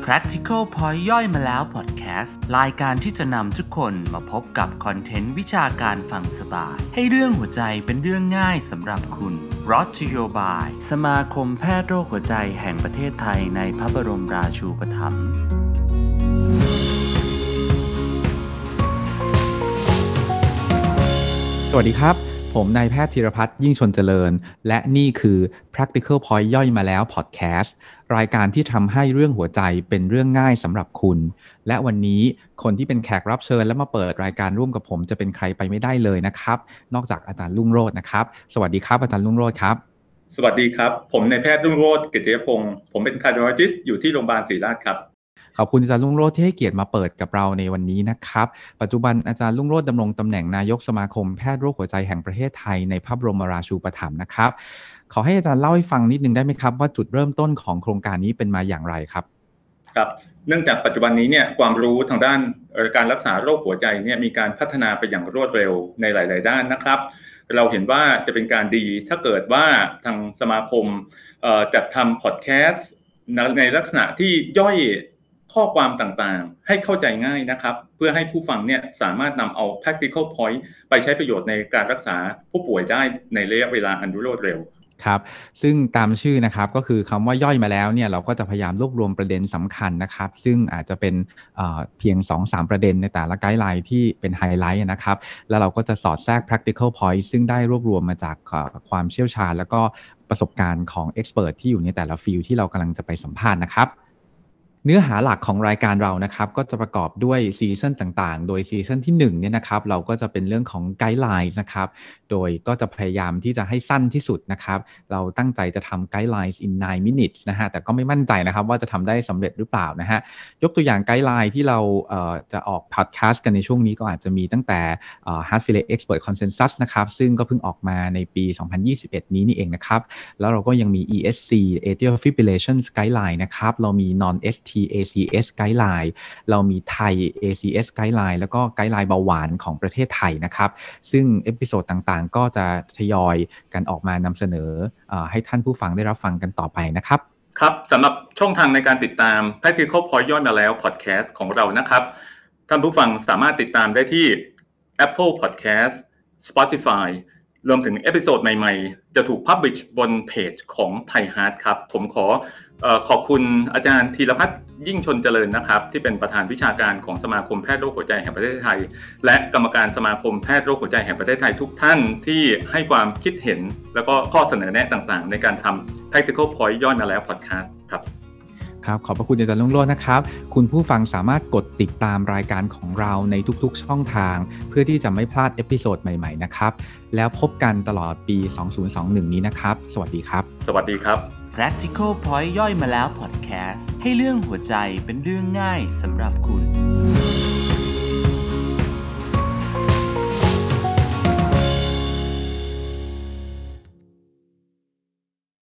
Practical Point ย่อยมาแล้ว Podcast รายการที่จะนำทุกคนมาพบกับคอนเทนต์วิชาการฟังสบายให้เรื่องหัวใจเป็นเรื่องง่ายสำหรับคุณ Brought to you by สมาคมแพทย์โรคหัวใจแห่งประเทศไทยในพระบรมราชูปถัมภ์สวัสดีครับผมนายแพทย์ธีรพัฒน์ยิ่งชลเจริญและนี่คือ Practical Point ย่อยมาแล้ว Podcast รายการที่ทำให้เรื่องหัวใจเป็นเรื่องง่ายสำหรับคุณและวันนี้คนที่เป็นแขกรับเชิญและมาเปิดรายการร่วมกับผมจะเป็นใครไปไม่ได้เลยนะครับนอกจากอาจารย์รุ่งโรจน์นะครับสวัสดีครับอาจารย์รุ่งโรจน์ครับสวัสดีครับผมนายแพทย์รุ่งโรจน์กิติยพงศ์ผมเป็น Cardiologist อยู่ที่โรงพยาบาลศิริราชครับขอบคุณอาจารย์รุ่งโรจน์ที่ให้เกียรติมาเปิดกับเราในวันนี้นะครับปัจจุบันอาจารย์รุ่งโรจน์ดำรงตำแหน่งนายกสมาคมแพทย์โรคหัวใจแห่งประเทศไทยในพระบรมราชูปถัมภ์นะครับขอให้อาจารย์เล่าให้ฟังนิดนึงได้ไหมครับว่าจุดเริ่มต้นของโครงการนี้เป็นมาอย่างไรครับครับเนื่องจากปัจจุบันนี้เนี่ยความรู้ทางด้านการรักษาโรคหัวใจเนี่ยมีการพัฒนาไปอย่างรวดเร็วในหลายๆด้านนะครับเราเห็นว่าจะเป็นการดีถ้าเกิดว่าทางสมาคมจัดทำพอดแคสต์ในลักษณะที่ย่อยข้อความต่างๆให้เข้าใจง่ายนะครับเพื่อให้ผู้ฟังเนี่ยสามารถนำเอา practical point ไปใช้ประโยชน์ในการรักษาผู้ป่วยได้ในระยะเวลาอันรวดเร็วครับซึ่งตามชื่อนะครับก็คือคำว่าย่อยมาแล้วเนี่ยเราก็จะพยายามรวบรวมประเด็นสำคัญนะครับซึ่งอาจจะเป็นเพียง 2-3 ประเด็นในแต่ละไกด์ไลน์ที่เป็นไฮไลท์นะครับแล้วเราก็จะสอดแทรก practical point ซึ่งได้รวบรวมมาจากความเชี่ยวชาญแล้วก็ประสบการณ์ของ expert ที่อยู่ในแต่ละฟิลด์ที่เรากำลังจะไปสัมภาษณ์นะครับเนื้อหาหลักของรายการเรานะครับก็จะประกอบด้วยซีซั่นต่างๆโดยซีซั่นที่1เนี่ยนะครับเราก็จะเป็นเรื่องของไกด์ไลน์นะครับโดยก็จะพยายามที่จะให้สั้นที่สุดนะครับเราตั้งใจจะทำไกด์ไลน์ in 9 minutes นะฮะแต่ก็ไม่มั่นใจนะครับว่าจะทำได้สำเร็จหรือเปล่านะฮะยกตัวอย่างไกด์ไลน์ที่เราจะออกพอดแคสต์กันในช่วงนี้ก็อาจจะมีตั้งแต่Heart Failure Expert Consensus นะครับซึ่งก็เพิ่งออกมาในปี 2021 นี้นี่เองนะครับแล้วเราก็ยังมี ESC Atrial Fibrillation Guideline นะครับเรามี Non-ST ACS Guideline เรามีไทย ACS Guideline แล้วก็ไกด์ไลน์เบาหวานของประเทศไทยนะครับซึ่งเอพิโซดต่างๆก็จะทยอยกันออกมานำเสนอให้ท่านผู้ฟังได้รับฟังกันต่อไปนะครับครับสำหรับช่องทางในการติดตาม Practical Point ย่อยมาแล้ว Podcast ของเรานะครับท่านผู้ฟังสามารถติดตามได้ที่ Apple Podcast Spotify รวมถึงเอพิโซดใหม่ๆจะถูก publish บนเพจของ Thai Heart ครับผมขอบคุณอาจารย์ธีรพัฒน์ยิ่งชลเจริญนะครับที่เป็นประธานวิชาการของสมาคมแพทย์โรคหัวใจแห่งประเทศไทยและกรรมการสมาคมแพทย์โรคหัวใจแห่งประเทศไทยทุกท่านที่ให้ความคิดเห็นแล้วก็ข้อเสนอแนะต่างๆในการทำ Practical Point ย่อยมาแล้ว Podcast ครับครับขอบพระคุณอาจารย์รุ่งโรจน์นะครับคุณผู้ฟังสามารถกดติดตามรายการของเราในทุกๆช่องทางเพื่อที่จะไม่พลาดเอพิโซดใหม่ๆนะครับแล้วพบกันตลอดปี 2021 นี้นะครับสวัสดีครับสวัสดีครับ Practical Point ย่อยมาแล้ว Podcast ให้เรื่องหัวใจเป็นเรื่องง่ายสำหรับคุณ